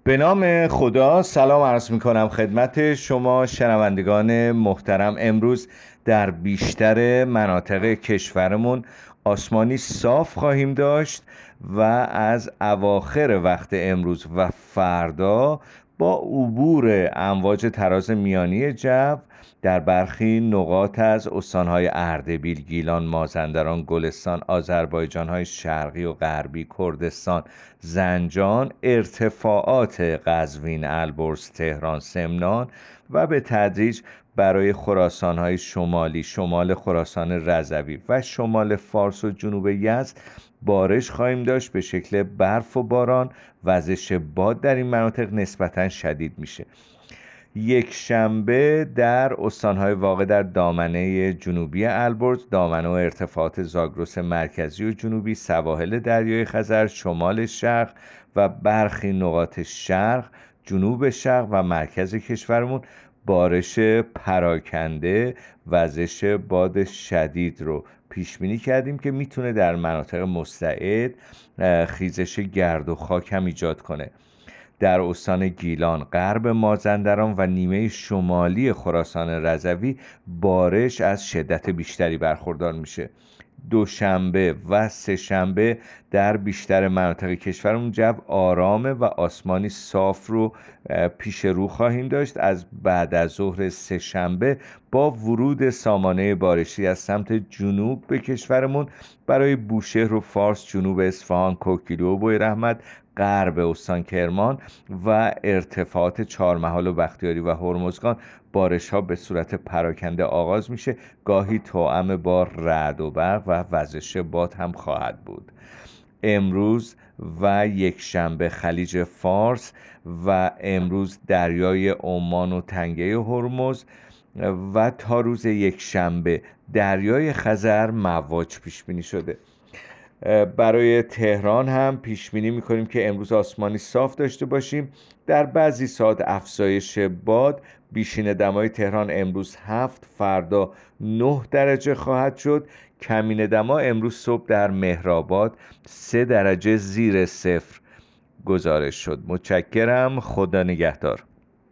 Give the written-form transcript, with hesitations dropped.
به نام خدا سلام عرض می کنم خدمت شما شنوندگان محترم. امروز در بیشتر مناطق کشورمون آسمانی صاف خواهیم داشت و از اواخر وقت امروز و فردا با عبور امواج تراز میانی جو در برخی نقاط از استانهای اردبیل، گیلان، مازندران، گلستان، آذربایجان‌های شرقی و غربی، کردستان، زنجان، ارتفاعات قزوین، البرز، تهران، سمنان و به تدریج برای خراسان‌های شمالی، شمال خراسان رضوی و شمال فارس و جنوب یزد بارش خواهیم داشت به شکل برف و باران. وزش باد در این مناطق نسبتاً شدید میشه. یک شنبه در استانهای واقع در دامنه جنوبی البرز، دامنه و ارتفاعات زاگرس مرکزی و جنوبی، سواحل دریای خزر، شمال شرق و برخی نقاط شرق، جنوب شرق و مرکز کشورمون بارش پراکنده، وزش باد شدید رو پیش بینی کردیم که میتونه در مناطق مستعد خیزش گرد و خاک هم ایجاد کنه. در استان گیلان، غرب مازندران و نیمه شمالی خراسان رضوی بارش از شدت بیشتری برخوردار میشه. دوشنبه و سه شنبه در بیشتر مناطق کشورمون جو آرامه و آسمانی صاف رو پیش رو خواهیم داشت. از بعد از ظهر سه شنبه با ورود سامانه بارشی از سمت جنوب به کشورمون برای بوشهر و فارس، جنوب اصفهان، کوکیلو و بویراحمد، غرب استان کرمان و ارتفاعات چهارمحال و بختیاری و هرمزگان بارش ها به صورت پراکنده آغاز میشه، گاهی توأم با رعد و برق و وزش باد هم خواهد بود. امروز و یک شنبه خلیج فارس و امروز دریای عمان و تنگه هرمز و تا روز یک شنبه دریای خزر مواج پیش بینی شده. برای تهران هم پیش بینی می‌کنیم که امروز آسمانی صاف داشته باشیم. در بعضی ساعات افزایش باد. بیشین دمای تهران امروز 7، فردا 9 درجه خواهد شد. کمین دما امروز صبح در مهرآباد 3 درجه زیر صفر گزارش شد. متشکرم. خدا نگهدار.